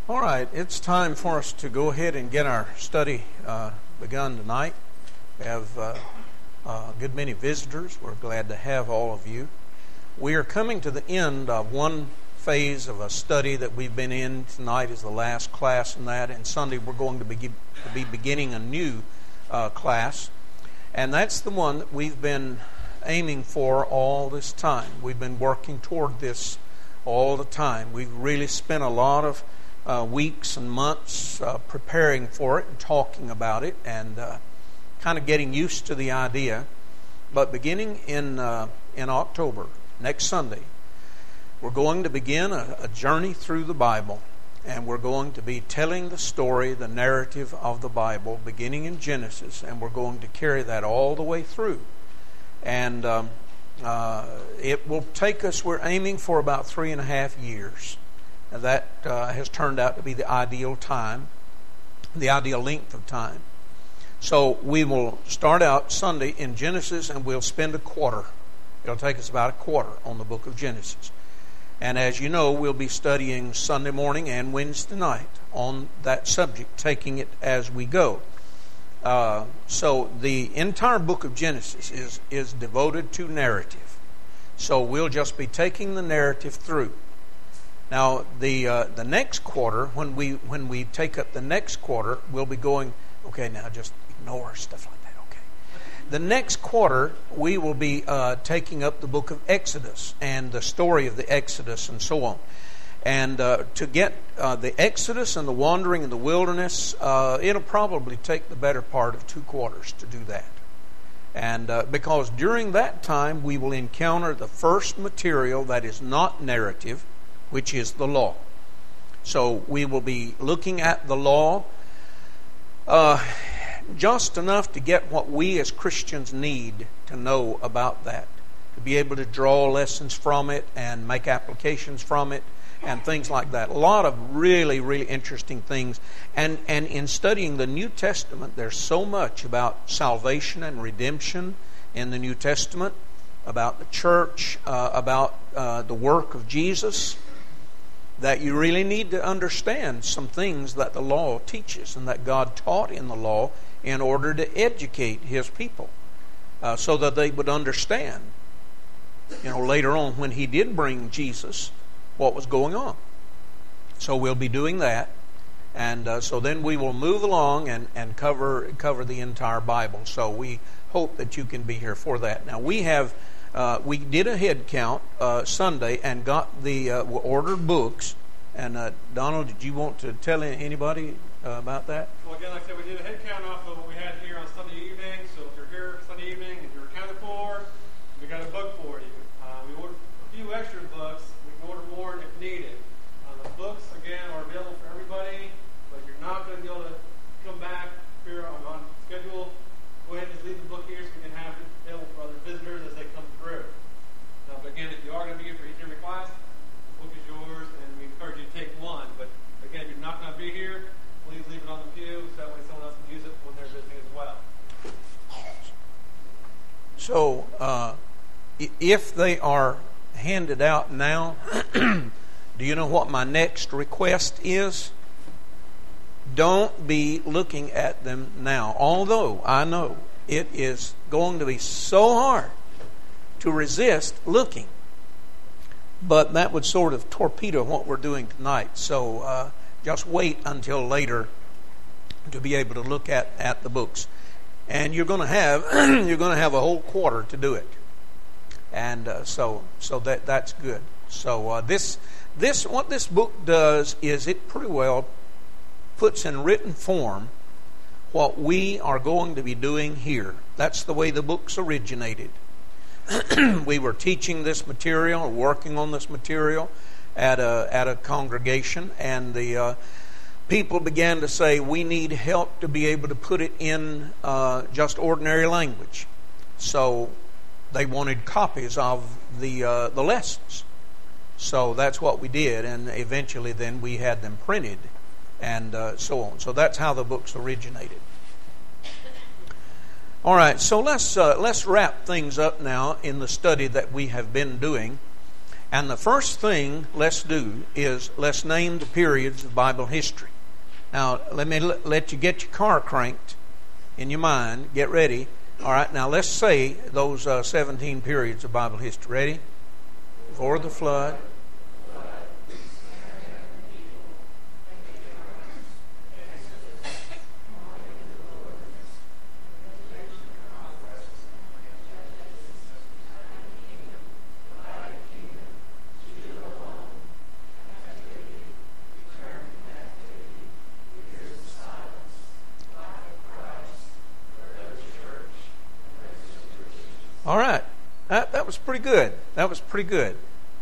All right, it's time for us to go ahead and get our study begun tonight. We have a good many visitors. We're glad to have all of you. We are coming to the end of one phase of a study that we've been in. Tonight is the last class in that, and Sunday we're going to be beginning a new class. And that's the one that we've been aiming for all this time. We've been working toward this all the time. We've really spent a lot of weeks and months preparing for it and talking about it and kind of getting used to the idea. But beginning in October, next Sunday, we're going to begin a journey through the Bible, and we're going to be telling the story, the narrative of the Bible, beginning in Genesis, and we're going to carry that all the way through. And it will take us, we're aiming for about 3.5 years. Now that has turned out to be the ideal time, the ideal length of time. So we will start out Sunday in Genesis, and we'll spend a quarter. It'll take us about a quarter on the book of Genesis. And as you know, we'll be studying Sunday morning and Wednesday night on that subject, taking it as we go. So the entire book of Genesis is devoted to narrative. So we'll just be taking the narrative through. Now the next quarter, when we take up the next quarter, we'll be going. Okay, now just ignore stuff like that. Okay. The next quarter, we will be taking up the book of Exodus and the story of the Exodus and so on. And to get the Exodus and the wandering in the wilderness, it'll probably take the better part of 2 quarters to do that. And because during that time, we will encounter the first material that is not narrative, which is the law. So we will be looking at the law just enough to get what we as Christians need to know about that, to be able to draw lessons from it and make applications from it and things like that. A lot of really, really interesting things. And in studying the New Testament, there's so much about salvation and redemption in the New Testament, about the church, about the work of Jesus, that you really need to understand some things that the law teaches and that God taught in the law in order to educate His people so that they would understand, later on when He did bring Jesus, what was going on. So we'll be doing that. And so then we will move along and cover the entire Bible. So we hope that you can be here for that. Now we did a head count Sunday and got the ordered books. And Donald, did you want to tell anybody about that? Well, again, like I said, we did a head count off of what we had here on Sunday evening. So if you're here Sunday evening and you're accounted for, we got a book for you. We ordered a few extra books. We can order more if needed. The books, again, are available for everybody, but you're not going to be able to come back here on schedule. Go ahead and just leave the book here so we can have it available for other visitors as they come through. But again, if you are going to be here for each and every class, the book is yours, and we encourage you to take one. But again, if you're not going to be here, please leave it on the pew so that way someone else can use it when they're visiting as well. So, if they are handed out now, do you know what my next request is? Don't be looking at them now. Although I know it is going to be so hard to resist looking. But that would sort of torpedo what we're doing tonight. So just wait until later to be able to look at the books. And you're going to have a whole quarter to do it. And so that's good. So this what this book does is it pretty well puts in written form what we are going to be doing here. That's the way the books originated. We were teaching this material, working on this material at a congregation, and the people began to say, we need help to be able to put it in just ordinary language. So they wanted copies of the lessons. So that's what we did, and eventually then we had them printed and so on. So that's how the books originated. All right, so let's wrap things up now in the study that we have been doing. And the first thing let's do is let's name the periods of Bible history. Now, let me let you get your car cranked in your mind. Get ready. All right, now let's say those 17 periods of Bible history. Ready? Before the flood. All right, that was pretty good. That was pretty good.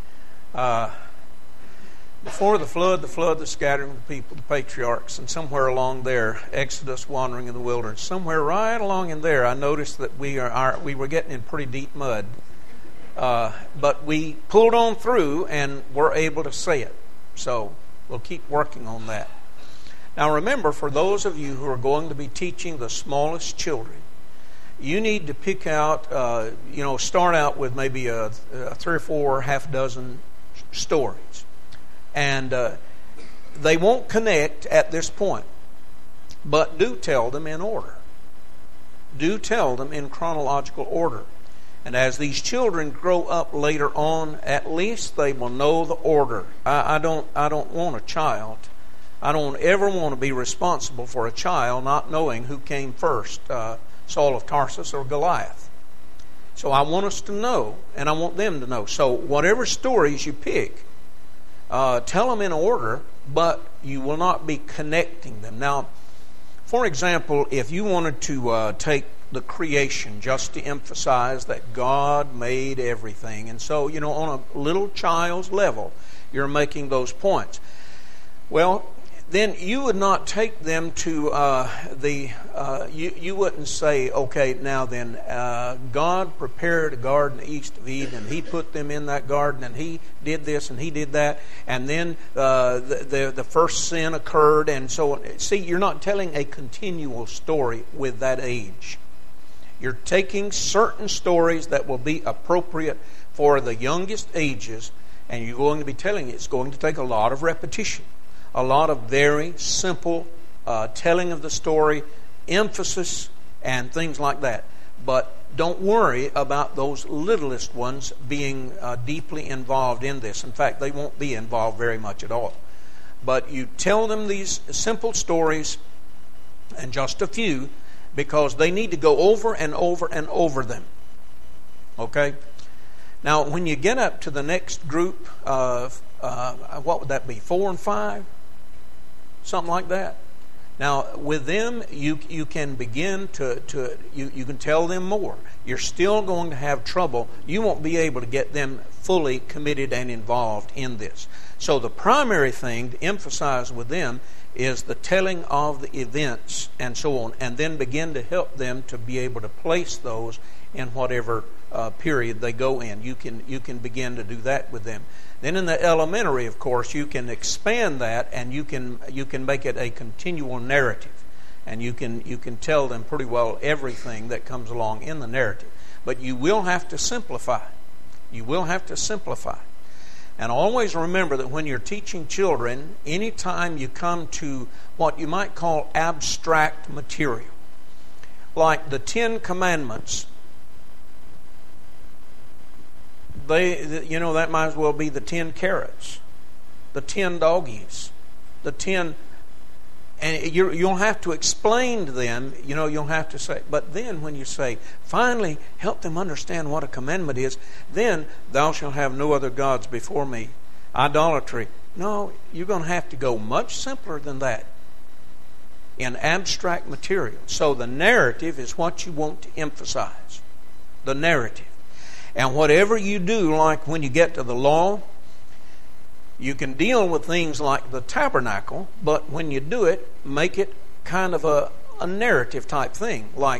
Before the flood, the scattering of the people, the patriarchs, and somewhere along there, Exodus, wandering in the wilderness. Somewhere right along in there, I noticed that we were getting in pretty deep mud, but we pulled on through and were able to say it. So we'll keep working on that. Now remember, for those of you who are going to be teaching the smallest children, you need to pick out, start out with maybe a 3 or 4, half dozen stories. And they won't connect at this point. But do tell them in order. Do tell them in chronological order. And as these children grow up later on, at least they will know the order. I don't want a child. I don't ever want to be responsible for a child not knowing who came first. Saul of Tarsus or Goliath. So I want us to know, and I want them to know. So whatever stories you pick, tell them in order, but you will not be connecting them. Now, for example, if you wanted to take the creation just to emphasize that God made everything, and so, on a little child's level, you're making those points. Well, then you would not take them to you wouldn't say, okay, now then, God prepared a garden east of Eden, and He put them in that garden, and He did this, and He did that, and then the first sin occurred, and so on. See, you're not telling a continual story with that age. You're taking certain stories that will be appropriate for the youngest ages, and you're going to be telling it. It's going to take a lot of repetition. A lot of very simple telling of the story, emphasis, and things like that. But don't worry about those littlest ones being deeply involved in this. In fact, they won't be involved very much at all. But you tell them these simple stories, and just a few, because they need to go over and over and over them. Okay? Now, when you get up to the next group of, what would that be, 4 and 5? Something like that. Now, with them, you can begin you can tell them more. You're still going to have trouble. You won't be able to get them fully committed and involved in this. So the primary thing to emphasize with them is the telling of the events and so on, and then begin to help them to be able to place those in whatever period they go in. You can begin to do that with them. Then in the elementary, of course, you can expand that, and you can make it a continual narrative, and you can tell them pretty well everything that comes along in the narrative. But you will have to simplify. You will have to simplify. And always remember that when you're teaching children, anytime you come to what you might call abstract material, like the 10 Commandments, that might as well be the 10 carrots, the 10 doggies, the 10, and you'll have to explain to them, you'll have to say, but then when you say, finally help them understand what a commandment is, then thou shalt have no other gods before me, idolatry. No, you're going to have to go much simpler than that in abstract material. So the narrative is what you want to emphasize, the narrative. And whatever you do, like when you get to the law, you can deal with things like the tabernacle, but when you do it, make it kind of a narrative type thing. Like,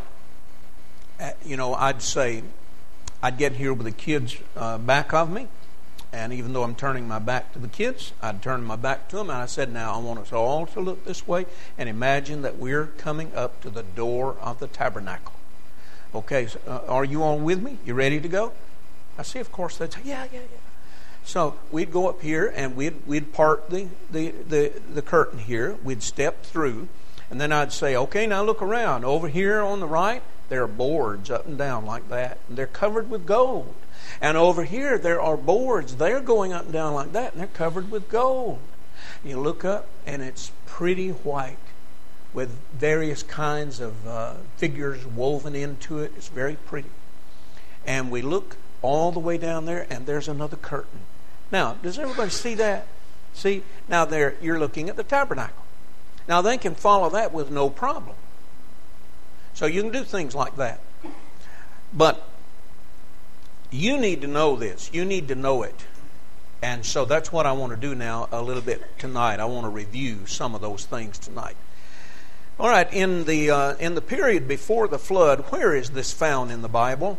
I'd get here with the kids back of me, and even though I'm turning my back to the kids, I'd turn my back to them, and I said, now I want us all to look this way and imagine that we're coming up to the door of the tabernacle. Okay, so, are you all with me? You ready to go? I see, of course, they'd say, yeah. So we'd go up here and we'd part the curtain here. We'd step through, and then I'd say, okay, now look around. Over here on the right, there are boards up and down like that, and they're covered with gold. And over here, there are boards. They're going up and down like that, and they're covered with gold. You look up, and it's pretty white with various kinds of figures woven into it. It's very pretty. And we look all the way down there, and there's another curtain. Now, does everybody see that? See? Now, there you're looking at the tabernacle. Now, they can follow that with no problem. So you can do things like that. But you need to know this. You need to know it. And so that's what I want to do now a little bit tonight. I want to review some of those things tonight. All right, in the period before the flood, where is this found in the Bible?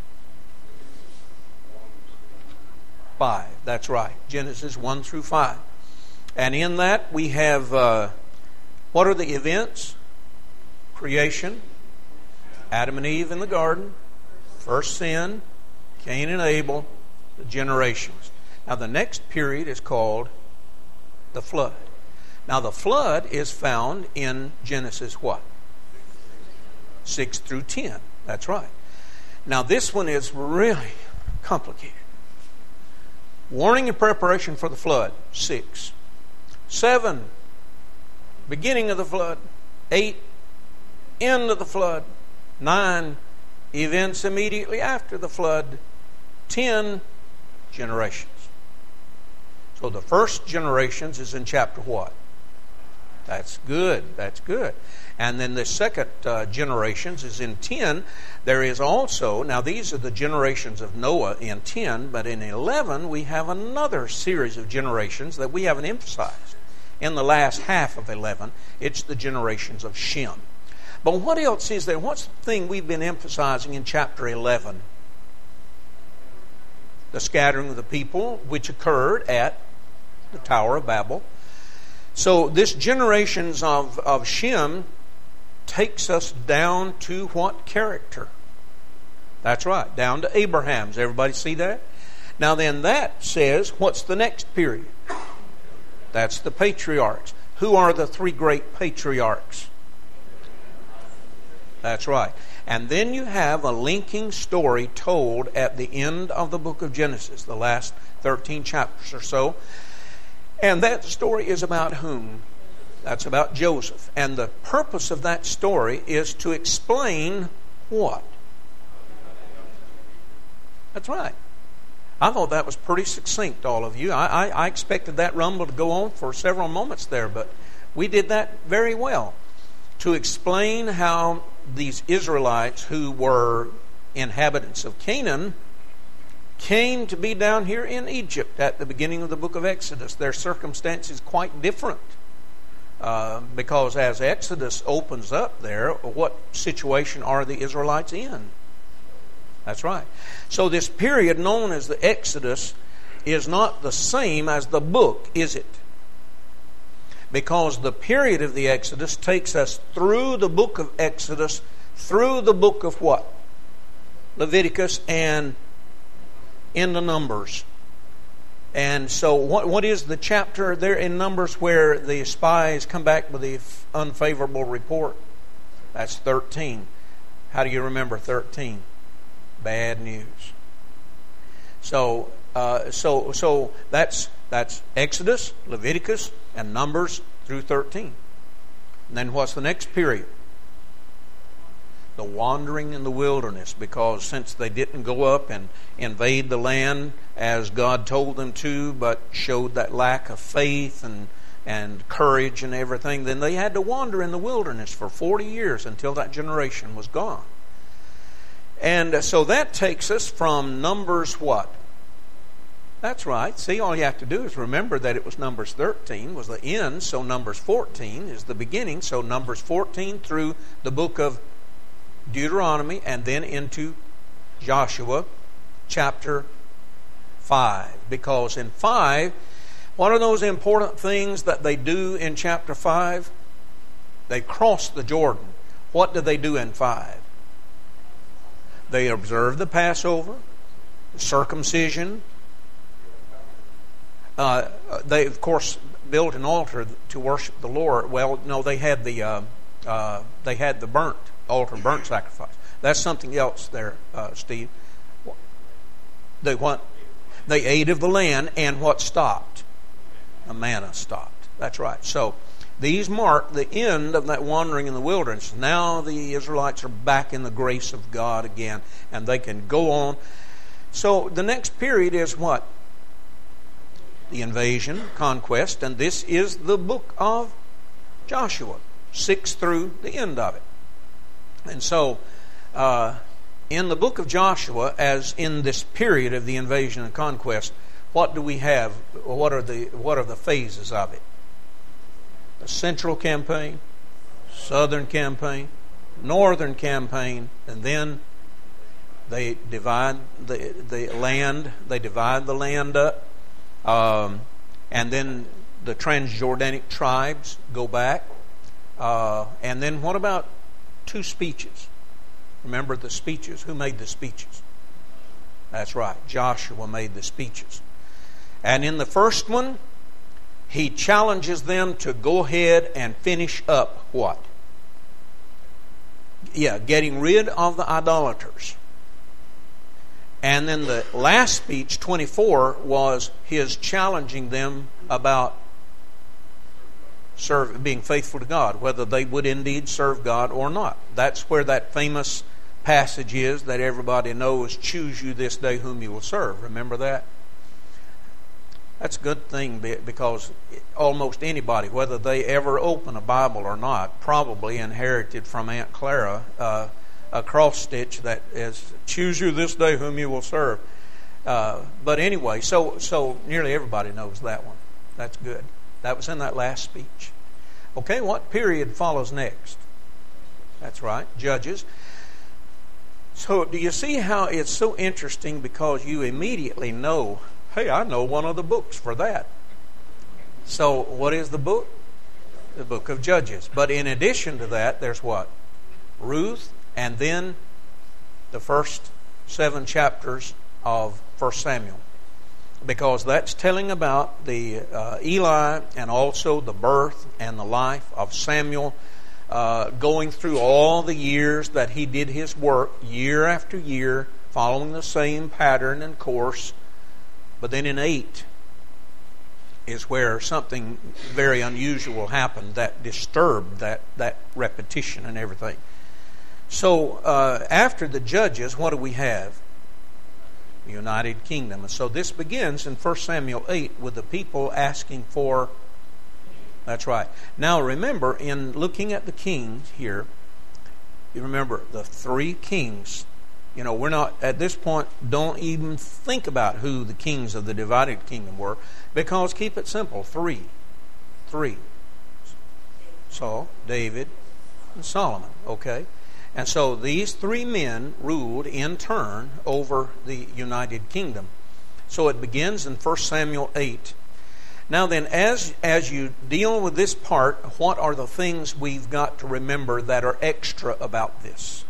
5. That's right. Genesis 1 through 5. And in that we have, what are the events? Creation, Adam and Eve in the garden, first sin, Cain and Abel, the generations. Now the next period is called the flood. Now the flood is found in Genesis what? 6 through 10. That's right. Now this one is really complicated. Warning and preparation for the flood, 6. 7, beginning of the flood. 8, end of the flood. 9, events immediately after the flood. 10, generations. So the first generations is in chapter what? That's good. That's good. And then the second generations is in 10. There is also, now these are the generations of Noah in 10, but in 11 we have another series of generations that we haven't emphasized. In the last half of 11, it's the generations of Shem. But what else is there? What's the thing we've been emphasizing in chapter 11? The scattering of the people, which occurred at the Tower of Babel. So this generations of Shem takes us down to what character? That's right, down to Abraham's. Everybody see that? Now then that says, what's the next period? That's the patriarchs. Who are the 3 great patriarchs? That's right. And then you have a linking story told at the end of the book of Genesis, the last 13 chapters or so. And that story is about whom? That's about Joseph. And the purpose of that story is to explain what? That's right. I thought that was pretty succinct, all of you. I expected that rumble to go on for several moments there, but we did that very well. To explain how these Israelites who were inhabitants of Canaan came to be down here in Egypt at the beginning of the book of Exodus. Their circumstances quite different. Because as Exodus opens up there, what situation are the Israelites in? That's right. So this period known as the Exodus is not the same as the book, is it? Because the period of the Exodus takes us through the book of Exodus, through the book of what? Leviticus and into Numbers. And so what is the chapter there in Numbers where the spies come back with the unfavorable report? That's 13. How do you remember 13? Bad news. So that's Exodus, Leviticus, and Numbers through 13. And then what's the next period? The wandering in the wilderness, because since they didn't go up and invade the land as God told them to, but showed that lack of faith and courage and everything, then they had to wander in the wilderness for 40 years until that generation was gone. And so that takes us from Numbers what? That's right. See, all you have to do is remember that it was Numbers 13 was the end, so Numbers 14 is the beginning. So Numbers 14 through the book of Deuteronomy and then into Joshua chapter 5. Because in 5, what are those important things that they do in chapter 5? They cross the Jordan. What do they do in 5? They observe the Passover, the circumcision, They, of course, built an altar to worship the Lord. Well, no, they had the burnt altar, burnt sacrifice. That's something else there, Steve. They what? They ate of the land, and what stopped? The manna stopped. That's right. So these mark the end of that wandering in the wilderness. Now the Israelites are back in the grace of God again, and they can go on. So the next period is what? The invasion, conquest, and this is the book of Joshua, 6 through the end of it. And so, in the book of Joshua, as in this period of the invasion and conquest, what do we have? What are the phases of it? The central campaign, southern campaign, northern campaign, and then they divide the land. They divide the land up, and then the Transjordanic tribes go back. And then what about 2 speeches? Remember the speeches? Who made the speeches? That's right. Joshua made the speeches. And in the first one, he challenges them to go ahead and finish up what? Yeah, getting rid of the idolaters. And then the last speech, 24, was his challenging them about being faithful to God, whether they would indeed serve God or not. That's where that famous passage is that everybody knows, choose you this day whom you will serve. Remember that? That's a good thing, because almost anybody, whether they ever open a Bible or not, probably inherited from Aunt Clara a cross stitch that is, choose you this day whom you will serve. But anyway, so nearly everybody knows that one. That's good. That was in that last speech. Okay, what period follows next? That's right, Judges. So do you see how it's so interesting, because you immediately know, hey, I know one of the books for that. So what is the book? The book of Judges. But in addition to that, there's what? Ruth, and then the first 7 chapters of 1 Samuel. Because that's telling about the Eli, and also the birth and the life of Samuel, going through all the years that he did his work, year after year, following the same pattern and course. But then in 8 is where something very unusual happened that disturbed that repetition and everything. So after the Judges, what do we have? The United Kingdom. And so this begins in 1 Samuel 8 with the people asking for... That's right. Now remember, in looking at the kings here, you remember the 3 kings. You know, we're not, at this point, don't even think about who the kings of the divided kingdom were, because keep it simple, 3. Saul, David, and Solomon. Okay? And so these 3 men ruled in turn over the United Kingdom. So it begins in 1 Samuel 8. Now then, as you deal with this part, what are the things we've got to remember that are extra about this?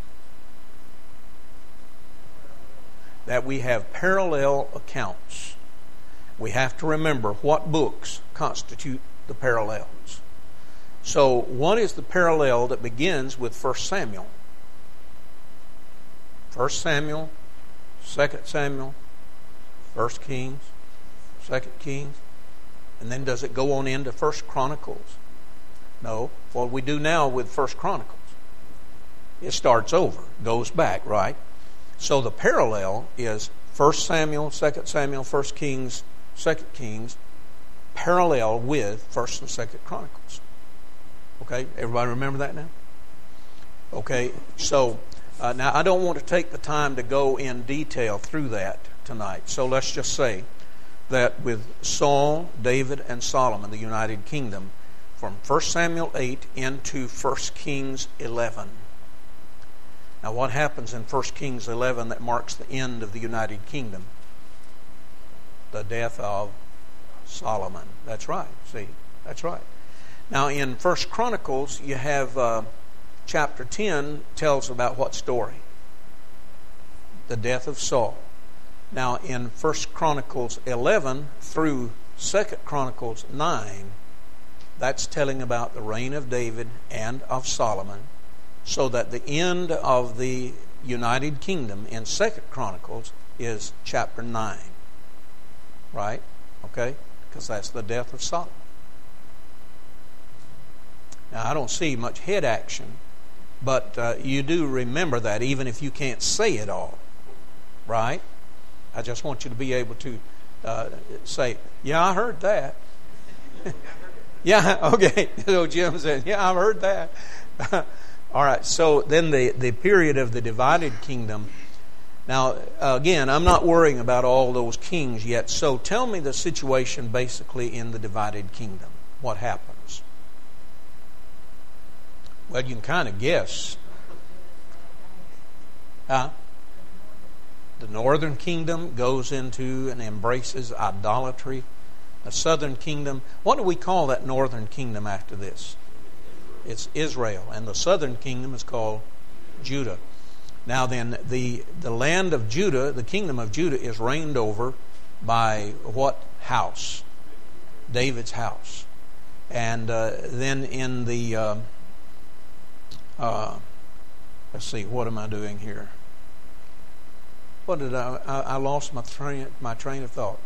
That we have parallel accounts. We have to remember what books constitute the parallels. So what is the parallel that begins with 1 Samuel? 1 Samuel, 2 Samuel, 1 Kings, 2 Kings, and then does it go on into 1 Chronicles? No. What we do now with 1 Chronicles, it starts over, goes back, right? So the parallel is 1 Samuel, 2 Samuel, 1 Kings, 2 Kings, parallel with 1 and 2 Chronicles. Okay, everybody remember that now? Okay, so now I don't want to take the time to go in detail through that tonight. So let's just say that with Saul, David, and Solomon, the United Kingdom, from 1 Samuel 8 into 1 Kings 11. Now what happens in 1 Kings 11 that marks the end of the United Kingdom? The death of Solomon. That's right. See, that's right. Now in 1 Chronicles you have chapter 10 tells about what story? The death of Saul. Now in 1 Chronicles 11 through 2 Chronicles 9, that's telling about the reign of David and of Solomon, so that the end of the United Kingdom in 2 Chronicles is chapter 9. Right? Okay? Because that's the death of Solomon. Now, I don't see much head action, but you do remember that even if you can't say it all. Right? I just want you to be able to say, yeah, I heard that. Yeah, okay. So Jim said, yeah, I've heard that. All right, so then the period of the divided kingdom. Now, again, I'm not worrying about all those kings yet. So tell me the situation basically in the divided kingdom. What happens? Well, you can kind of guess. The northern kingdom goes into and embraces idolatry. The southern kingdom, what do we call that northern kingdom after this? It's Israel. And the southern kingdom is called Judah. Now then, the land of Judah, the kingdom of Judah, is reigned over by what house? David's house. And then in the, let's see, what am I doing here? What did I lost my train of thought.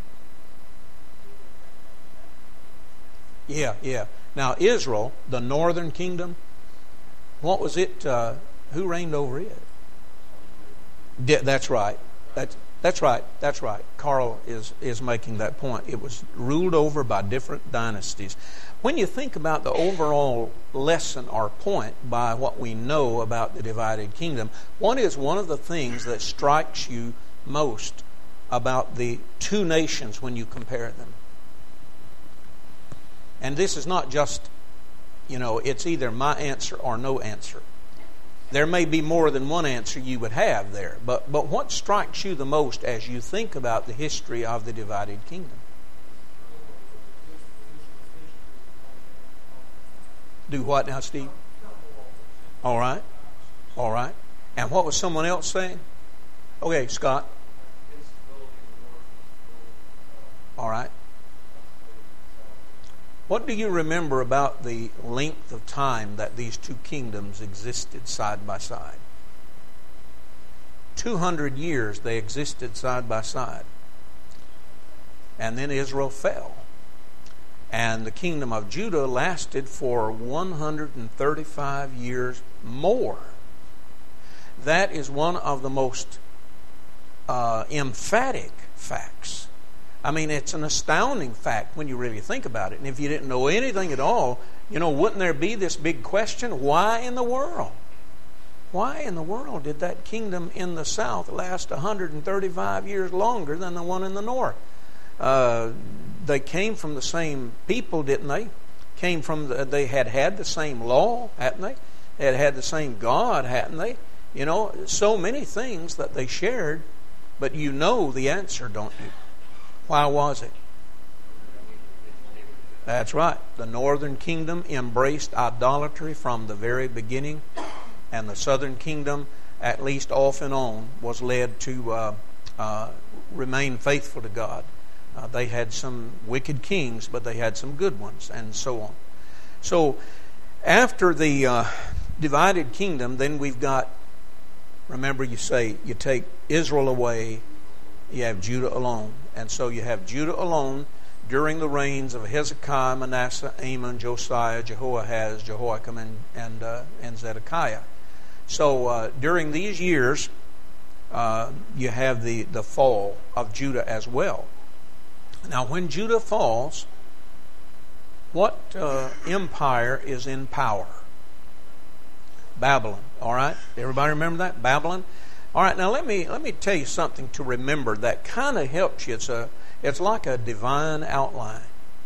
Yeah. Now Israel, the northern kingdom, what was it? Who reigned over it? That's right. That's right. Carl is making that point. It was ruled over by different dynasties. When you think about the overall lesson or point by what we know about the divided kingdom, what is one of the things that strikes you most about the two nations when you compare them? And this is not just, it's either my answer or no answer. There may be more than one answer you would have there. But what strikes you the most as you think about the history of the divided kingdom? Do what now, Steve? All right. And what was someone else saying? Okay, Scott. All right. What do you remember about the length of time that these two kingdoms existed side by side? 200 years they existed side by side. And then Israel fell. And the kingdom of Judah lasted for 135 years more. That is one of the most emphatic facts. I mean, it's an astounding fact when you really think about it. And if you didn't know anything at all, wouldn't there be this big question? Why in the world? Why in the world did that kingdom in the south last 135 years longer than the one in the north? They came from the same people, didn't they? They had the same law, hadn't they? They had the same God, hadn't they? So many things that they shared, but you know the answer, don't you? Why was it? That's right. The northern kingdom embraced idolatry from the very beginning, and the southern kingdom, at least off and on, was led to remain faithful to God. They had some wicked kings, but they had some good ones, and so on. So, after the divided kingdom, then we've got, remember you take Israel away, you have Judah alone. And so you have Judah alone during the reigns of Hezekiah, Manasseh, Amon, Josiah, Jehoahaz, Jehoiakim, and Zedekiah. So during these years, you have the fall of Judah as well. Now, when Judah falls, what empire is in power? Babylon. All right? Everybody remember that? Babylon? All right, now let me tell you something to remember that kind of helps you. It's like a divine outline.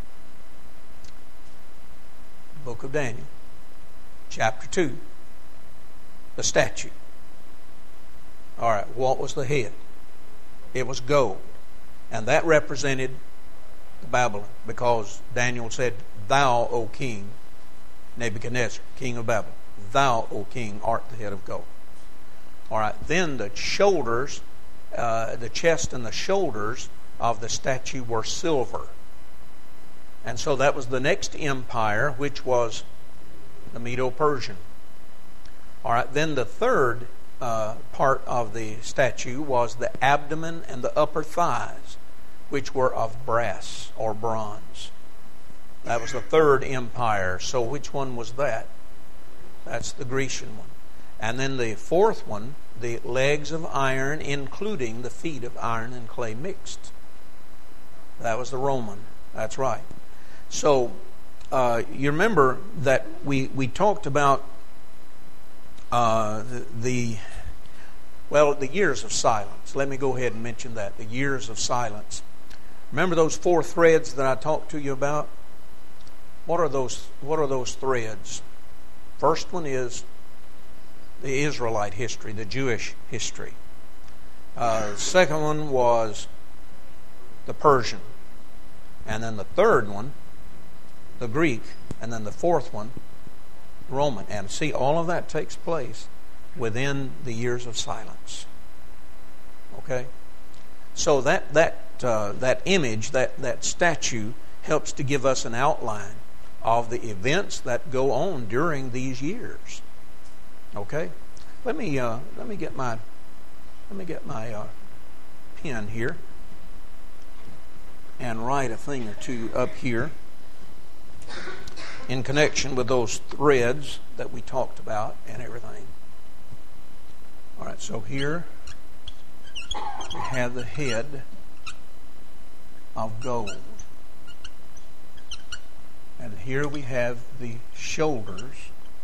Book of Daniel, chapter 2, the statue. All right, what was the head? It was gold, and that represented Babylon, because Daniel said, "Thou, O King Nebuchadnezzar, king of Babylon, thou, O King, art the head of gold." All right, then the shoulders, the chest and the shoulders of the statue were silver. And so that was the next empire, which was the Medo-Persian. All right, then the third part of the statue was the abdomen and the upper thighs, which were of brass or bronze. That was the third empire. So which one was that? That's the Grecian one. And then the fourth one, the legs of iron, including the feet of iron and clay mixed. That was the Roman. That's right. So you remember that we talked about the years of silence. Let me go ahead and mention that. The years of silence. Remember those 4 threads that I talked to you about? What are those threads? First one is the Israelite history, the Jewish history. Second one was the Persian. And then the third one, the Greek. And then the fourth one, Roman. And see, all of that takes place within the years of silence. Okay? So that image, that statue, helps to give us an outline of the events that go on during these years. Okay? Let me get my pen here and write a thing or two up here in connection with those threads that we talked about and everything. All right, so here we have the head of gold. And here we have the shoulders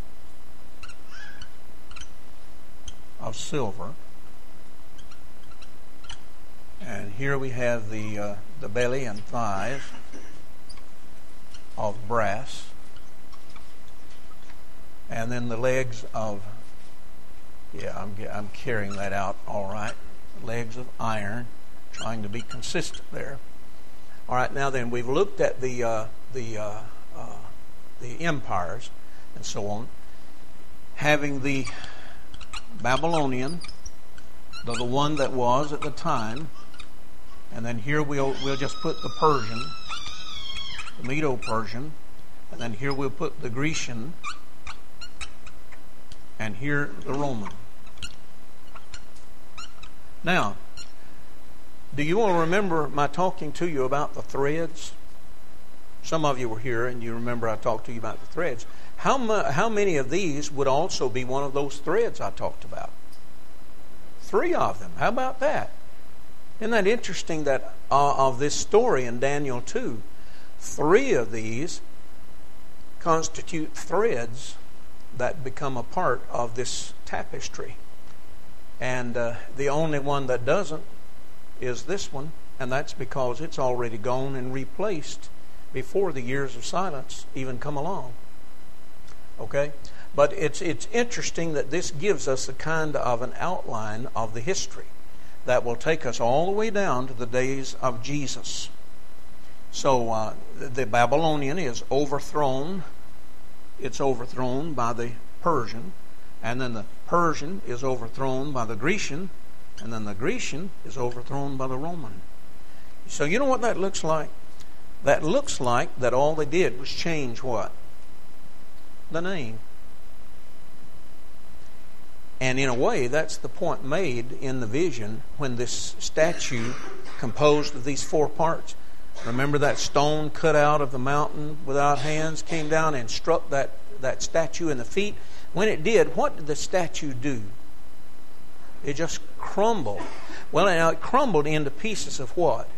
of silver. And here we have the belly and thighs of brass. And then the legs of, I'm carrying that out all right. Legs of iron, trying to be consistent there. All right, now then, we've looked at the empires and so on, having the Babylonian, the one that was at the time, and then here we'll just put the Persian, the Medo-Persian, and then here we'll put the Grecian, and here the Roman. Now, do you all remember my talking to you about the threads? Some of you were here and you remember I talked to you about the threads. How many of these would also be one of those threads I talked about? 3 of them. How about that? Isn't that interesting that of this story in Daniel 2, 3 of these constitute threads that become a part of this tapestry. And the only one that doesn't is this one, and that's because it's already gone and replaced before the years of silence even come along. Okay? But it's interesting that this gives us a kind of an outline of the history that will take us all the way down to the days of Jesus. So the Babylonian is overthrown. It's overthrown by the Persian, and then the Persian is overthrown by the Grecian, and then the Grecian is overthrown by the Roman. So you know what that looks like? That looks like that all they did was change what? The name. And in a way, that's the point made in the vision when this statue composed of these 4 parts. Remember that stone cut out of the mountain without hands came down and struck that statue in the feet? When it did, what did the statue do? It just crumbled. Well, now it crumbled into pieces of what?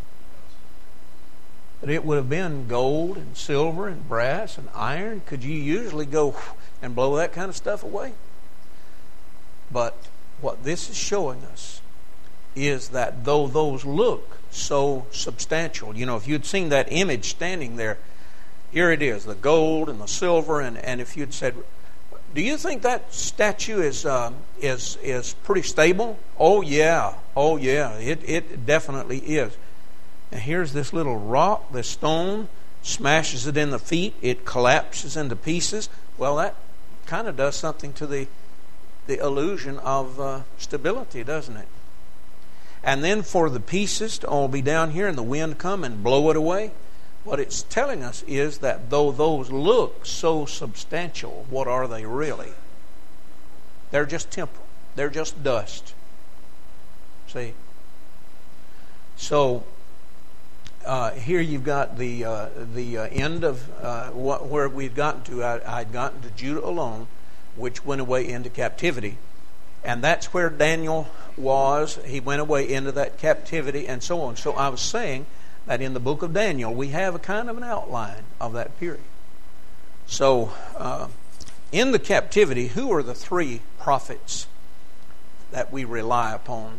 But it would have been gold and silver and brass and iron. Could you usually go and blow that kind of stuff away? But what this is showing us is that though those look so substantial, you know, if you'd seen that image standing there, here it is, the gold and the silver, and if you'd said, do you think that statue is pretty stable? Oh yeah, it definitely is. And here's this little rock, this stone, smashes it in the feet, it collapses into pieces. Well, that kind of does something to the illusion of stability, doesn't it? And then for the pieces to all be down here and the wind come and blow it away, What it's telling us is that though those look so substantial, what are they really? They're just temporal. They're just dust. See? So here you've got the end of where we'd gotten to. I'd gotten to Judah alone, which went away into captivity. And that's where Daniel was. He went away into that captivity and so on. So I was saying that in the book of Daniel, we have a kind of an outline of that period. So in the captivity, who are the three prophets that we rely upon?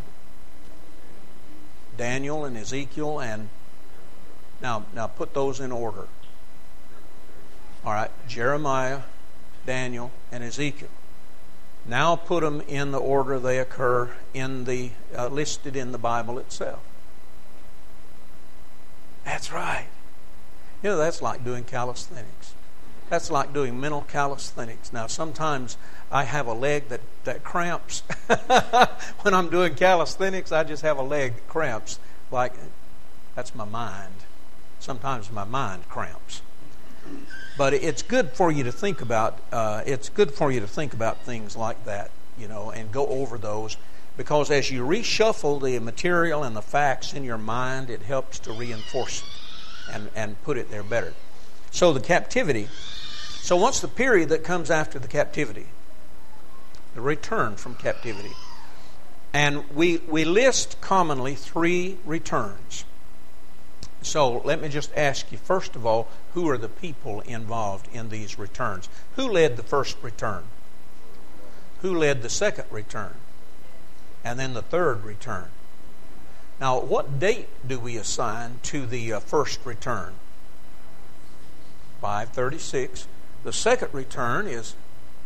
Daniel and Ezekiel, and now put those in order. All right, Jeremiah, Daniel, and Ezekiel. Now put them in the order they occur in the listed in the Bible itself. That's right. You know, that's like doing calisthenics. That's like doing mental calisthenics. Now, sometimes I have a leg that cramps. When I'm doing calisthenics, I just have a leg that cramps. Like, that's my mind. Sometimes my mind cramps. But it's good for you to think about. It's good for you to think about things like that, you know, and go over those, because as you reshuffle the material and the facts in your mind, it helps to reinforce it and put it there better. So the captivity. So what's the period that comes after the captivity? The return from captivity. And we list commonly 3 returns. So let me just ask you, first of all, who are the people involved in these returns? Who led the first return? Who led the second return? And then the third return? Now, what date do we assign to the first return? 536. The second return is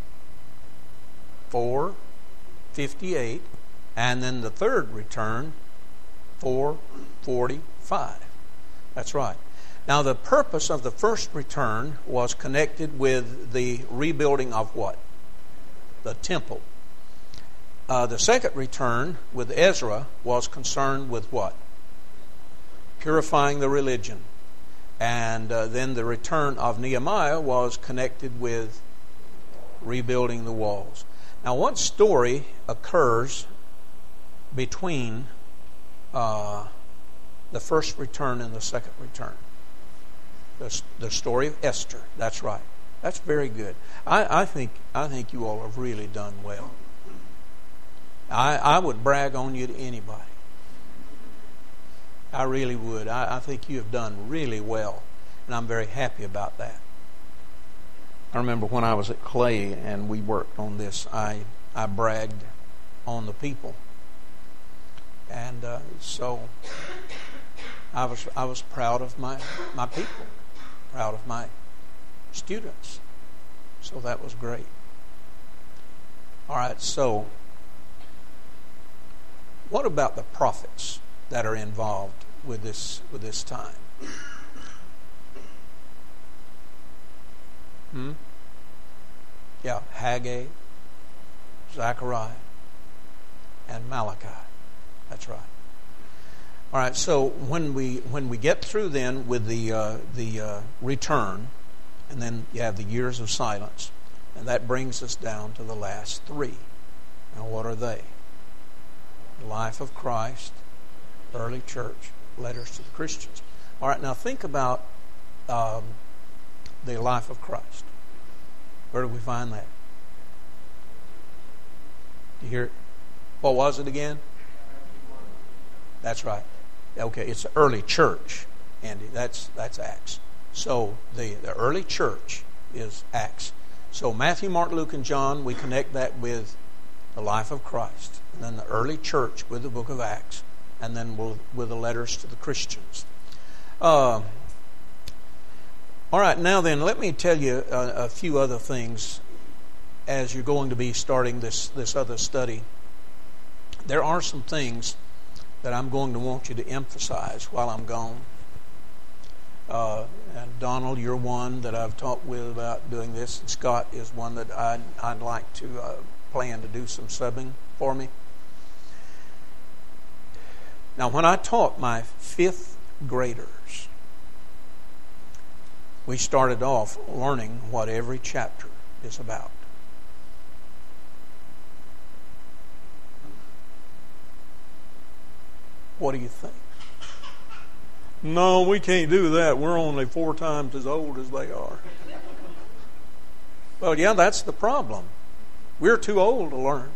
458. And then the third return, 445. That's right. Now, the purpose of the first return was connected with the rebuilding of what? The temple. The second return with Ezra was concerned with what? Purifying the religion. And then the return of Nehemiah was connected with rebuilding the walls. Now, what story occurs between the first return and the second return? The story of Esther. That's right. That's very good. I think you all have really done well. I would brag on you to anybody. I really would. I think you have done really well, and I'm very happy about that. I remember when I was at Clay and we worked on this, I bragged on the people, and so I was proud of my people, proud of my students. So that was great. All right, so what about the prophets that are involved with this time? Yeah, Haggai, Zechariah, and Malachi. That's right. All right. So when we get through then with the return, and then you have the years of silence, and that brings us down to the last 3. Now, what are they? The life of Christ, early church, letters to the Christians. All right. Now think about the life of Christ. Where do we find that? Do you hear it? What was it again? That's right. Okay, it's the early church, Andy. That's Acts. So the early church is Acts. So Matthew, Mark, Luke, and John, we connect that with the life of Christ. And then the early church with the book of Acts. And then with the letters to the Christians. All right, now then, let me tell you a few other things as you're going to be starting this other study. There are some things that I'm going to want you to emphasize while I'm gone. And Donald, you're one that I've talked with about doing this. And Scott is one that I'd like to plan to do some subbing for me. Now, when I taught my 5th graders, we started off learning what every chapter is about. What do you think? No, we can't do that. We're only 4 times as old as they are. Well, yeah, that's the problem. We're too old to learn.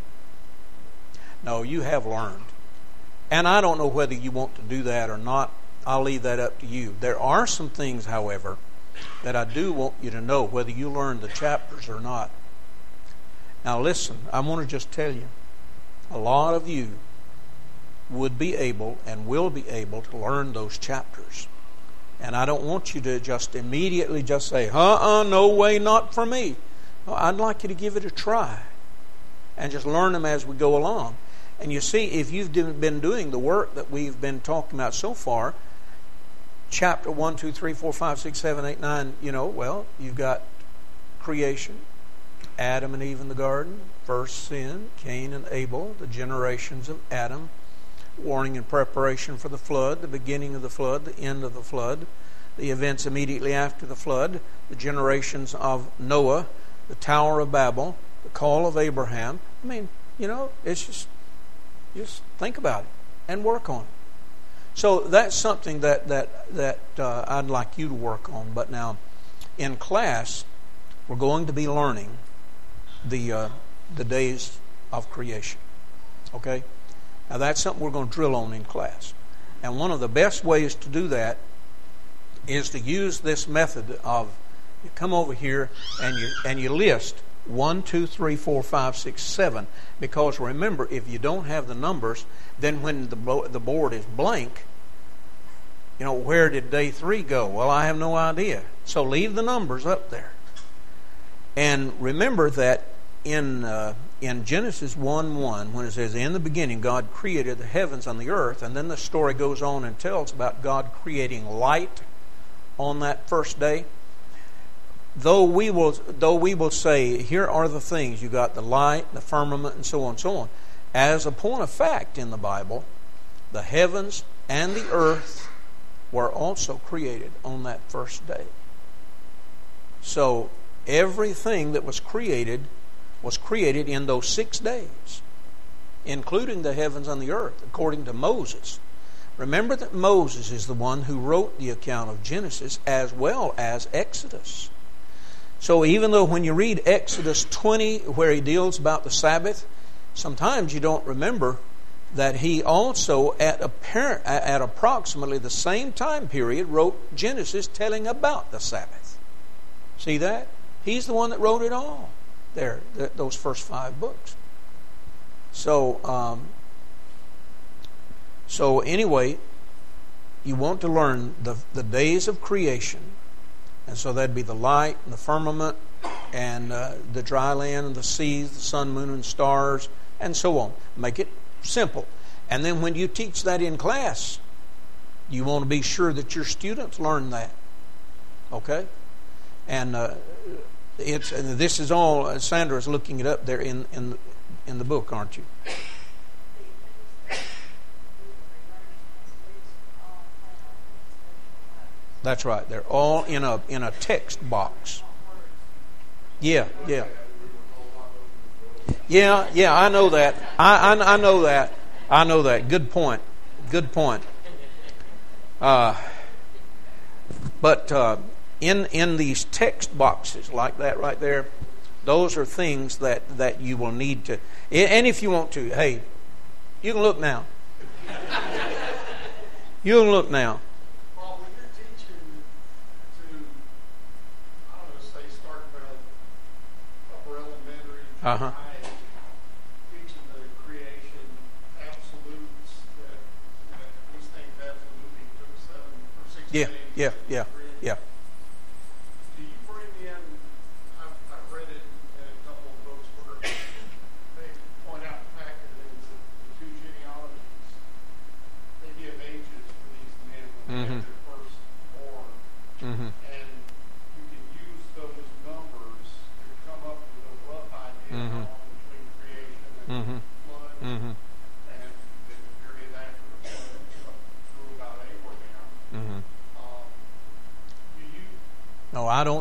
No, you have learned. And I don't know whether you want to do that or not. I'll leave that up to you. There are some things, however, that I do want you to know, whether you learn the chapters or not. Now listen, I want to just tell you, a lot of you would be able and will be able to learn those chapters. And I don't want you to just immediately just say, no way, not for me. No, I'd like you to give it a try and just learn them as we go along. And you see, if you've been doing the work that we've been talking about so far, chapter 1, 2, 3, 4, 5, 6, 7, 8, 9, you've got creation, Adam and Eve in the garden, first sin, Cain and Abel, the generations of Adam, warning and preparation for the flood, the beginning of the flood, the end of the flood, the events immediately after the flood, the generations of Noah, the Tower of Babel, the call of Abraham. I mean, it's just think about it and work on it. So that's something that I'd like you to work on. But now, in class, we're going to be learning the days of creation. Okay? Now that's something we're going to drill on in class. And one of the best ways to do that is to use this method of you come over here and you list 1, 2, 3, 4, 5, 6, 7. Because remember, if you don't have the numbers, then when the board is blank, where did day 3 go? Well, I have no idea. So leave the numbers up there. And remember that in Genesis 1:1, when it says, in the beginning God created the heavens and the earth, and then the story goes on and tells about God creating light on that first day. Though we will say, here are the things, you got the light, the firmament, and so on. As a point of fact in the Bible, the heavens and the earth were also created on that first day. So everything that was created in those 6 days, including the heavens and the earth, according to Moses. Remember that Moses is the one who wrote the account of Genesis as well as Exodus. So even though when you read Exodus 20, where he deals about the Sabbath, sometimes you don't remember that he also, at approximately the same time period, wrote Genesis telling about the Sabbath. See that? He's the one that wrote it all there, those first 5 books. So anyway, you want to learn the days of creation. And so that'd be the light and the firmament and the dry land and the seas, the sun, moon, and stars, and so on. Make it simple. And then when you teach that in class, you want to be sure that your students learn that. Okay? And this is all, Sandra's looking it up there in the book, aren't you? That's right. They're all in a text box. Yeah. I know that. I know that. I know that. Good point. But in these text boxes like that right there, those are things that you will need to. And if you want to, hey, you can look now. You can look now. Teaching the creation absolutes that these things absolutely took 7 or 6 days. Yeah. Do you bring in? I've read it in a couple of books where they point out the fact that in the 2 genealogies they give ages for these men when they had their first born. And you can use those numbers to come up with a rough idea between creation and flood, and the period after the flood through about Abraham. Do you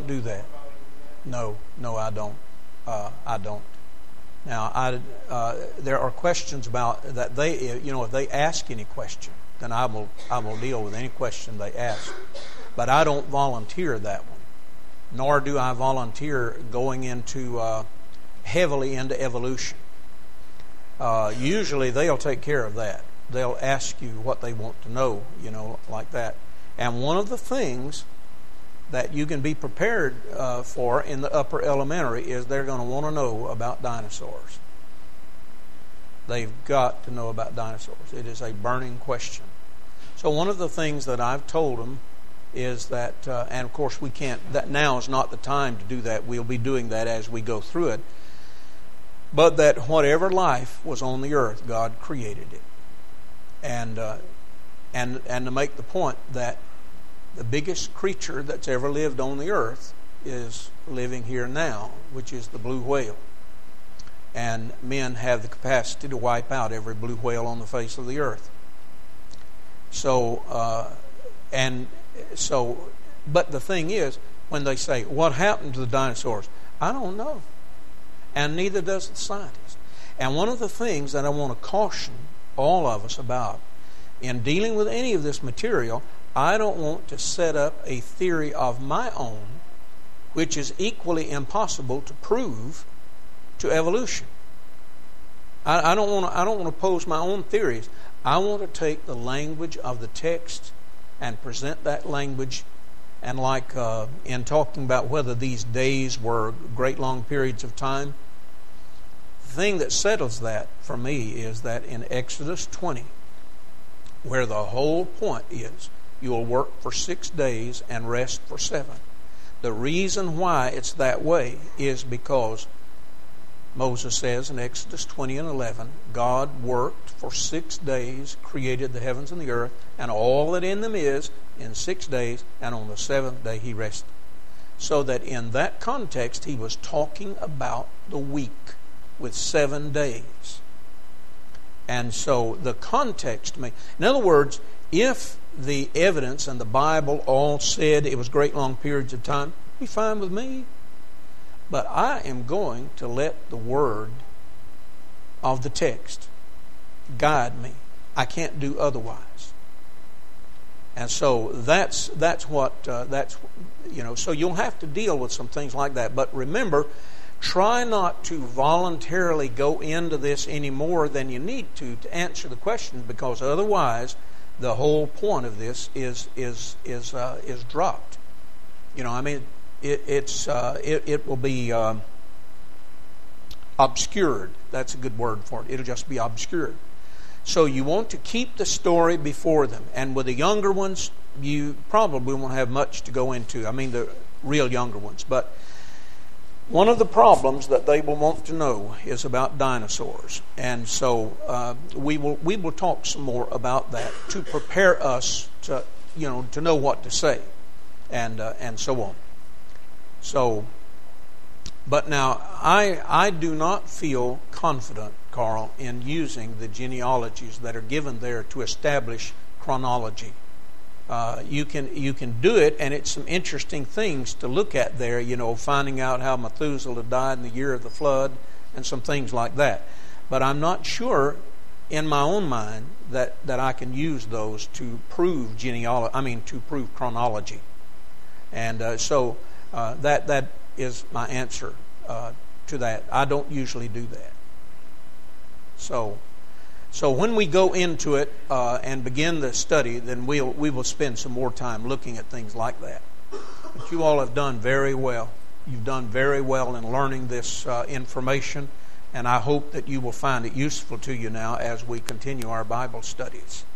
do that. No, I don't. I don't. Now, there are questions about that. If they ask any question, then I will deal with any question they ask. But I don't volunteer that one, nor do I volunteer going into heavily into evolution. Usually, they'll take care of that. They'll ask you what they want to know, like that. And one of the things that you can be prepared for in the upper elementary is they're going to want to know about dinosaurs. They've got to know about dinosaurs. It is a burning question. So one of the things that I've told them is that, and of course we can't, that now is not the time to do that. We'll be doing that as we go through it. But that whatever life was on the earth, God created it. And to make the point that the biggest creature that's ever lived on the earth is living here now, which is the blue whale. And men have the capacity to wipe out every blue whale on the face of the earth. But the thing is, when they say, what happened to the dinosaurs? I don't know. And neither does the scientist. And one of the things that I want to caution all of us about in dealing with any of this material, I don't want to set up a theory of my own which is equally impossible to prove to evolution. I don't want to pose my own theories. I want to take the language of the text and present that language. And like in talking about whether these days were great long periods of time, the thing that settles that for me is that in Exodus 20, where the whole point is you will work for 6 days and rest for 7. The reason why it's that way is because Moses says in Exodus 20 and 11, God worked for 6 days, created the heavens and the earth, and all that in them is in 6 days, and on the 7th day He rested. So that in that context, He was talking about the week with 7 days. And so the context in other words, if the evidence and the Bible all said it was great long periods of time, it'd be fine with me. But I am going to let the word of the text guide me. I can't do otherwise. And so that's what so you'll have to deal with some things like that. But remember, try not to voluntarily go into this any more than you need to answer the question, because otherwise the whole point of this is dropped. It will be obscured. That's a good word for it. It'll just be obscured. So you want to keep the story before them. And with the younger ones, you probably won't have much to go into. I mean, the real younger ones. But one of the problems that they will want to know is about dinosaurs. And so we will talk some more about that to prepare us to know what to say and so on. So, but now I do not feel confident, Carl, in using the genealogies that are given there to establish chronology. You can do it, and it's some interesting things to look at there. Finding out how Methuselah died in the year of the flood, and some things like that. But I'm not sure in my own mind that I can use those to prove to prove chronology. And so that is my answer to that. I don't usually do that. So when we go into it and begin the study, then we will spend some more time looking at things like that. But you all have done very well. You've done very well in learning this information, and I hope that you will find it useful to you now as we continue our Bible studies.